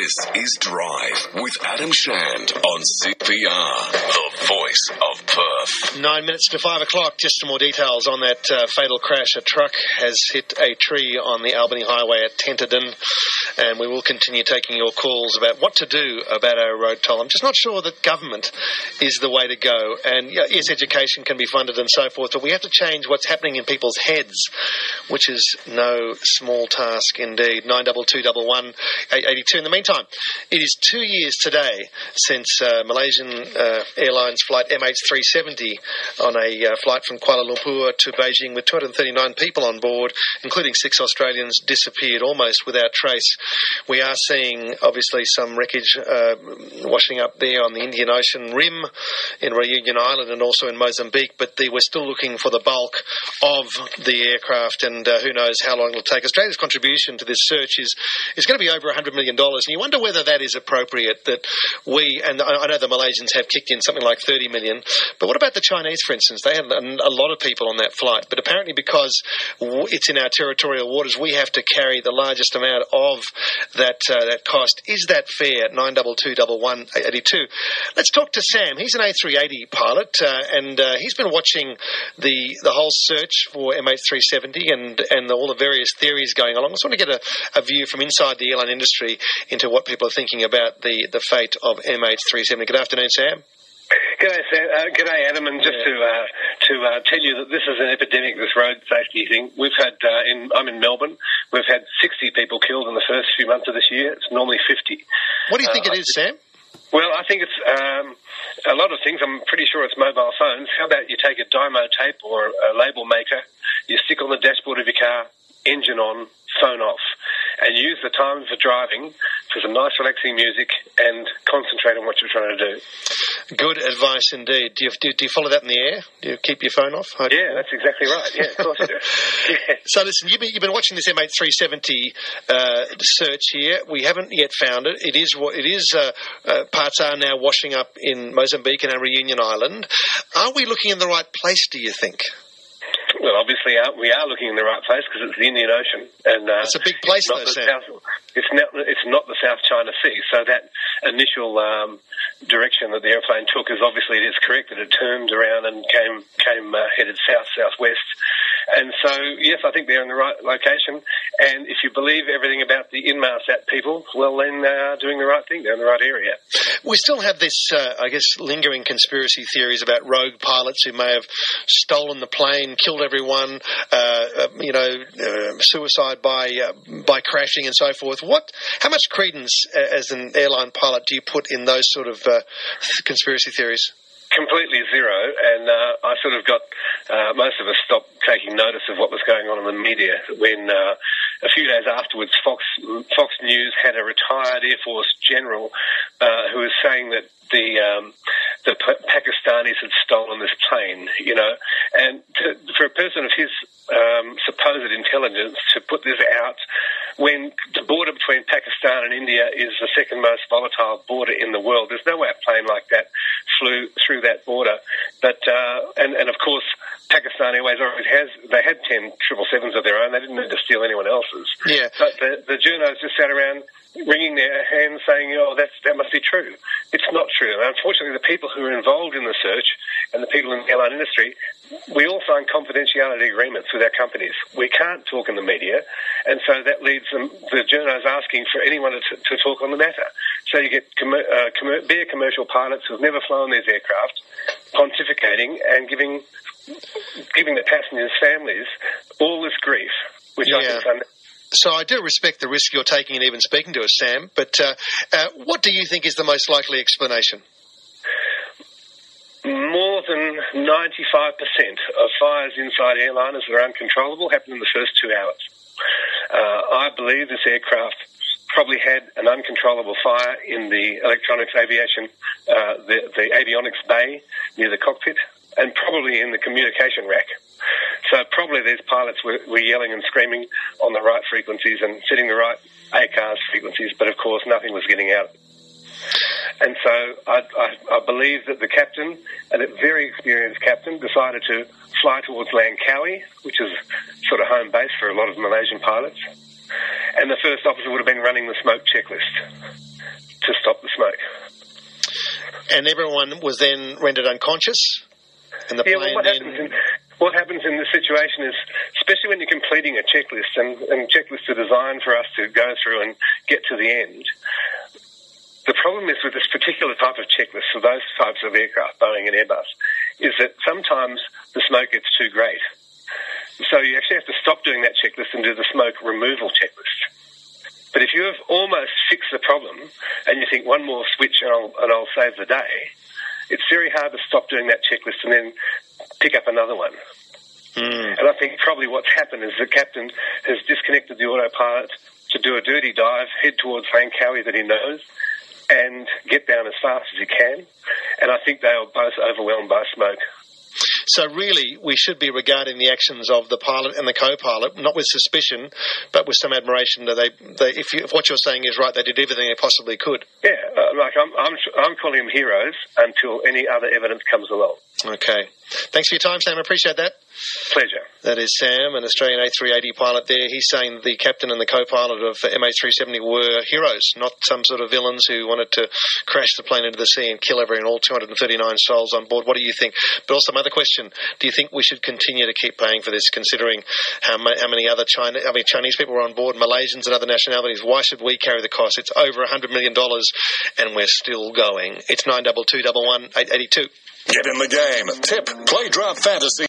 This is Drive with Adam Shand on CPR, the voice of Perth. 9 minutes to 5 o'clock. Just some more details on that fatal crash. A truck has hit a tree on the Albany Highway at Tenterden, and we will continue taking your calls about what to do about our road toll. I'm just not sure that government is the way to go. And yes, education can be funded and so forth, but we have to change what's happening in people's heads, which is no small task indeed. 9221 882. In the meantime, it is 2 years today since Malaysian Airlines flight MH370 on a flight from Kuala Lumpur to Beijing with 239 people on board, including 6 Australians, disappeared almost without trace. We are seeing, obviously, some wreckage washing up there on the Indian Ocean rim in Reunion Island and also in Mozambique, but we're still looking for the bulk of the aircraft, and who knows how long it'll take. Australia's contribution to this search is going to be over $100 million, and you wonder whether that is appropriate, that we, and I know the Malaysians have kicked in something like 30 million, but what about the Chinese, for instance? They had a lot of people on that flight, but apparently because it's in our territorial waters, we have to carry the largest amount of that cost. Is that fair? 9221 882. Let's talk to Sam. He's an A380 pilot, and he's been watching the whole search for MH370 and all the various theories going along. I just want to get a view from inside the airline industry into what people are thinking about the fate of MH370. Good afternoon, Sam. G'day, Sam. G'day, Adam. And just to tell you that this is an epidemic, this road safety thing. We've had, I'm in Melbourne, we've had 60 people killed in the first few months of this year. It's normally 50. What do you think it is, Sam? Well, I think it's a lot of things. I'm pretty sure it's mobile phones. How about you take a Dymo tape or a label maker, you stick on the dashboard of your car, engine on, phone off, and use the time for driving for some nice relaxing music and concentrate on what you're trying to do. Good advice indeed. Do you follow that in the air? Do you keep your phone off? Yeah, that's exactly right. Yeah, of course you do. Yeah. So listen, you've been watching this MH370 search here. We haven't yet found it. It is parts are now washing up in Mozambique and our Reunion Island. Are we looking in the right place, do you think? Well, obviously, we are looking in the right place because it's the Indian Ocean, and it's a big place, though, Sam. It's not the South China Sea. So that initial direction that the airplane took is obviously it is correct that it turned around and came headed southwest. And so, yes, I think they're in the right location. And if you believe everything about the Inmarsat people, well, then they are doing the right thing. They're in the right area. We still have this, lingering conspiracy theories about rogue pilots who may have stolen the plane, killed everyone, suicide by crashing and so forth. How much credence as an airline pilot do you put in those sort of conspiracy theories? Completely zero, and I sort of got most of us stopped taking notice of what was going on in the media when a few days afterwards Fox News had a retired Air Force general who was saying that the Pakistanis had stolen this plane, and for a person of his supposed intelligence to put this out when the border between Pakistan and India is the second most volatile border in the world. There's no way a plane like that flew through that border. But and of course, Pakistan Airways always had 10 777s of their own. They didn't need to steal anyone else's. Yeah. But the journos just sat around wringing their hands saying, that must be true. It's not true. And unfortunately, the people who are involved in the search and the people in the airline industry, we all sign confidentiality agreements with our companies. We can't talk in the media, and so that leads the journos asking for anyone to talk on the matter. So you get bare commercial pilots who've never flown these aircraft pontificating and giving the passengers' families all this grief, which I think is So I do respect the risk you're taking in even speaking to us, Sam, but what do you think is the most likely explanation? More than 95% of fires inside airliners that are uncontrollable happen in the first 2 hours. I believe this aircraft probably had an uncontrollable fire in the electronics aviation, the avionics bay near the cockpit, and probably in the communication rack. So probably these pilots were yelling and screaming on the right frequencies and setting the right ACARS frequencies, but of course nothing was getting out. And so I believe that the captain, and a very experienced captain, decided to fly towards Langkawi, which is sort of home base for a lot of Malaysian pilots. and the first officer would have been running the smoke checklist to stop the smoke. And everyone was then rendered unconscious? And the plane what happens in this situation is, especially when you're completing a checklist, and checklists are designed for us to go through and get to the end, the problem is with this particular type of checklist for those types of aircraft, Boeing and Airbus, is that sometimes the smoke gets too great. So you actually have to stop doing that checklist and do the smoke removal checklist. But if you have almost fixed the problem and you think one more switch and I'll save the day, it's very hard to stop doing that checklist and then pick up another one. And I think probably what's happened is the captain has disconnected the autopilot to do a dirty dive, head towards Langkawi that he knows, and get down as fast as he can. And I think they are both overwhelmed by smoke. So really, we should be regarding the actions of the pilot and the co-pilot, not with suspicion, but with some admiration that if what you're saying is right, they did everything they possibly could. Yeah, I'm calling them heroes until any other evidence comes along. Okay. Thanks for your time, Sam. I appreciate that. Pleasure. That is Sam, an Australian A380 pilot there. He's saying the captain and the co-pilot of MH370 were heroes, not some sort of villains who wanted to crash the plane into the sea and kill everyone, all 239 souls on board. What do you think? But also, another question, do you think we should continue to keep paying for this, considering how many other Chinese people were on board, Malaysians and other nationalities? Why should we carry the cost? It's over $100 million and we're still going. It's 92211 882. Get in the game. Tip, play, drop fantasy.